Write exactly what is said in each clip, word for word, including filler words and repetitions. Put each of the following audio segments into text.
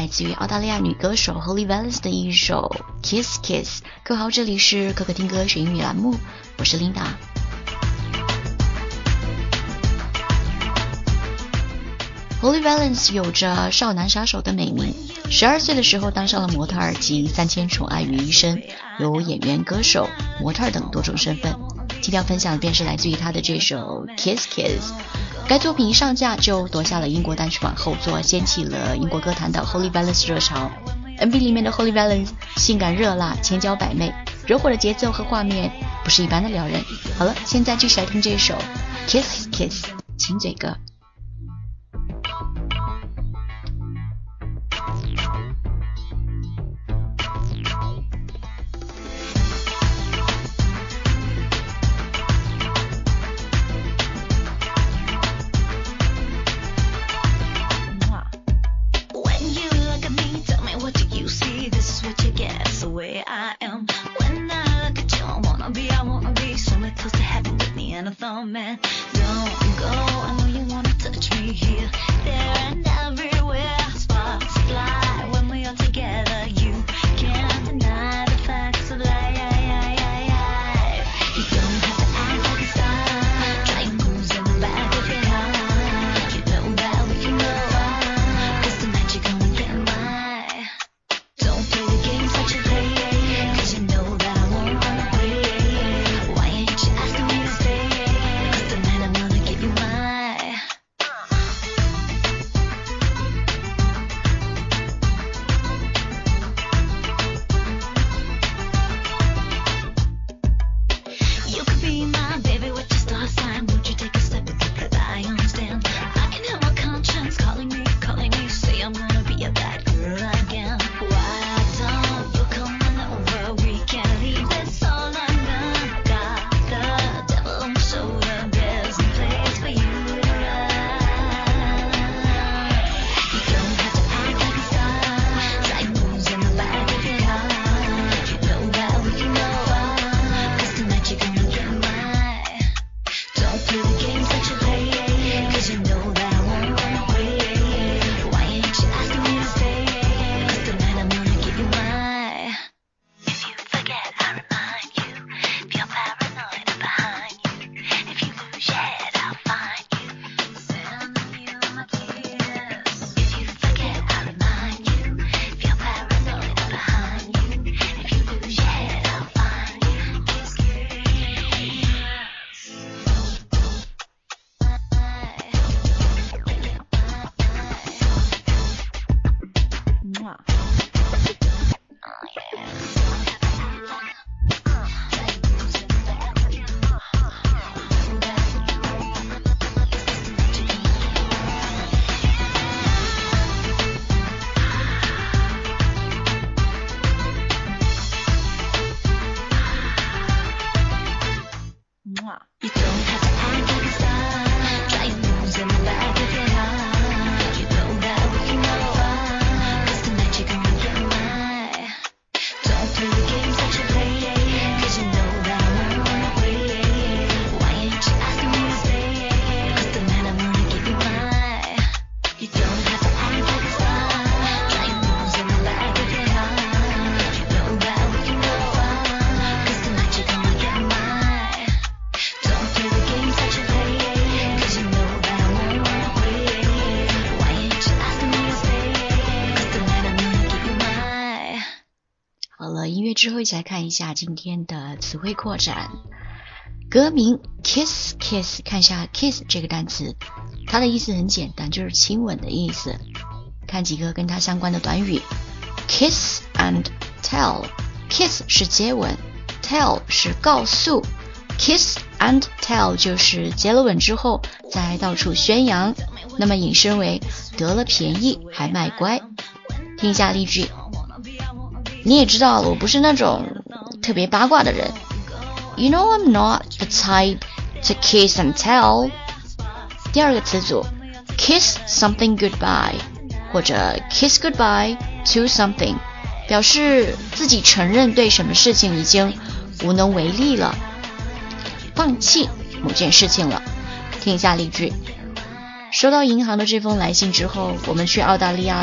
来自于澳大利亚女歌手 Holly Valance 的一首 Kiss Kiss。 各位好，这里是可可听歌学英语栏目，我是 Linda。 Holly Valance 有着少男杀手的美名，十二岁的时候当上了模特儿及三千宠爱于一身，有演员、歌手、模特儿等多种身份。今天要分享的便是来自于她的这首 Kiss Kiss。 该作品一上架就夺下了英国单曲榜后座，掀起了英国歌坛的 Holly Valance 热潮。 M V 里面的 Holly Valance 性感热辣，千娇百媚，惹火的节奏和画面不是一般的撩人。好了，现在继续来听这首 Kiss Kiss 亲嘴歌。 Man, don't go, I know you wanna touch me here, there and everywhere. Sparks fly when we are together. You can't deny the facts of life. You don't have to act like a star, trying moves in the back of your heart. You know that we can go on, cause tonight you're gonna get mine. Don't play the games that you play, cause you know that I won't run away. Why ain't you asking me to stay? 音乐之后一起来看一下今天的词汇扩展。歌名 Kiss Kiss， 看一下 Kiss 这个单词，它的意思很简单，就是亲吻的意思。看几个跟它相关的短语。 Kiss and tell， Kiss 是接吻， Tell 是告诉。 Kiss and tell 就是接了吻之后再到处宣扬，那么引申为得了便宜还卖乖。听一下例句，你也知道我不是那种特别八卦的人。 You know I'm not the type to kiss and tell。 第二个词组 kiss something goodbye 或者 kiss goodbye to something， 表示自己承认对什么事情已经无能为力了，放弃某件事情了。听一下例句，收到银行的这封来信之后，我们去澳大利亚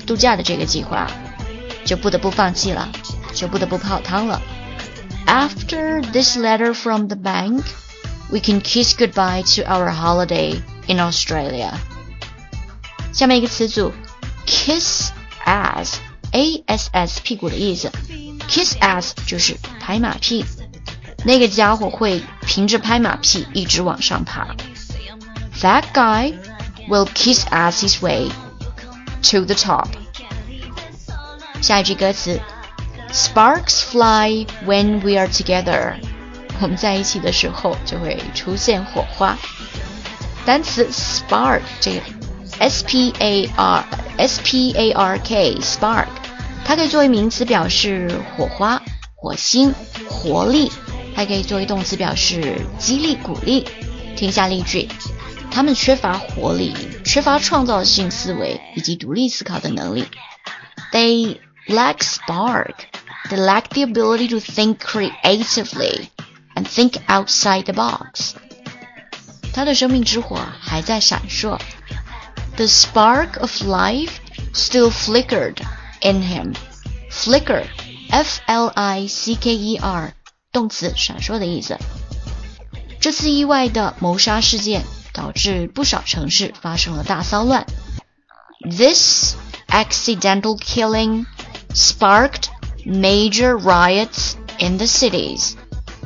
度假的这个计划就不得不放弃了，就不得不泡汤了。After this letter from the bank, we can kiss goodbye to our holiday in Australia. 下面一个词组 kiss ass, A S S 屁股的意思， kiss ass 就是拍马屁，那个家伙会凭着拍马屁一直往上爬。That guy will kiss ass his way to the top. 下一句歌词 Sparks fly when we are together. 我们在一起的时候就会出现火花。单词 spark 这个 S P A R S P A R K spark 它可以作为名词表示火花、火星、活力，还可以作为动词表示激励、鼓励。听一下例句，他们缺乏活力，缺乏创造性思维以及独立思考的能力。They lack spark. They lack the ability to think creatively and think outside the box. 他的生命之火还在闪烁。The spark of life still flickered in him. Flicker, F L I C K E R, 动词闪烁的意思。这次意外的谋杀事件导致不少城市发生了大骚乱。This accidental killing sparked major riots in the cities.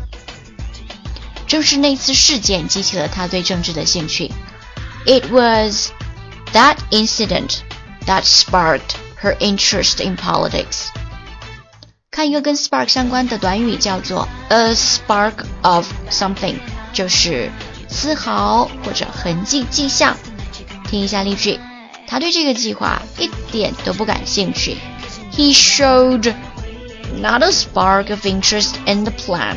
正是那次事件激起了他对政治的兴趣。It was that incident that sparked her interest in politics. 看一个跟 spark 相关的短语叫做 a spark of something, 就是丝毫或者痕迹迹象。听一下例句，他对这个计划一点都不感兴趣。He showed not a spark of interest in the plan.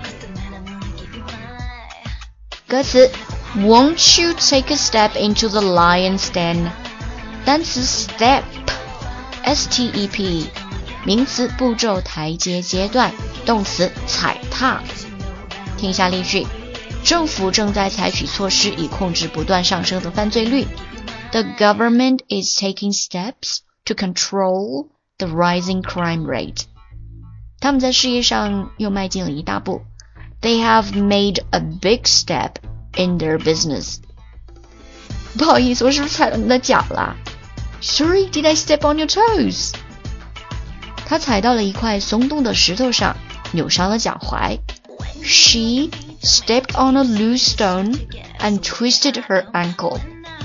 歌词 Won't you take a step into the lion's den? 单词 step S T E P 名词步骤、台阶、阶段，动词踩踏。听一下例句，政府正在采取措施以控制不断上升的犯罪率。The government is taking steps to control the rising crime rate. 他们在事业上又迈进了一大步。They have made a big step in their business. 不好意思，我是不是踩到你的脚了？ Sorry, did I step on your toes? 他踩到了一块松动的石头上，扭伤了脚踝。She stepped on a loose stone and twisted her ankle.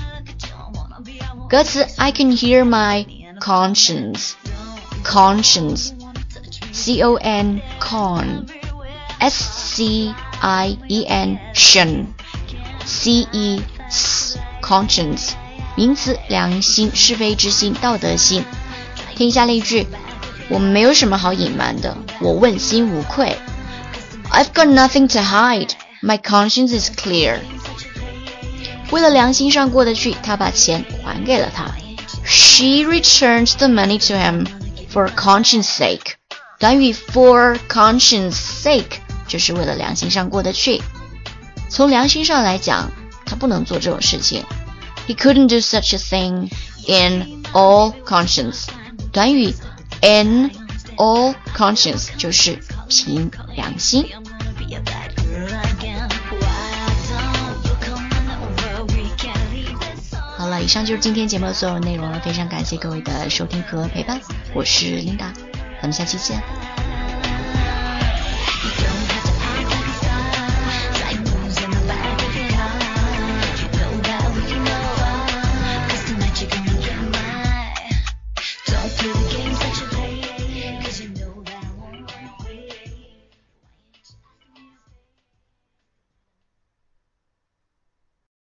歌词 I can hear my conscience. Conscience. C O N con. S C I E N shen. C E S conscience. 名词良心、是非之心、道德心。听一下例句，我没有什么好隐瞒的，我问心无愧。I've got nothing to hide. My conscience is clear. 为了良心上过得去，他把钱还给了他。She returned the money to him for conscience sake. 短语 for conscience sake 就是为了良心上过得去。从良心上来讲，他不能做这种事情。He couldn't do such a thing in all conscience. 短语 in all conscience 就是凭良心。好了，以上就是今天节目的所有内容了，非常感谢各位的收听和陪伴，我是琳达，咱们下期见。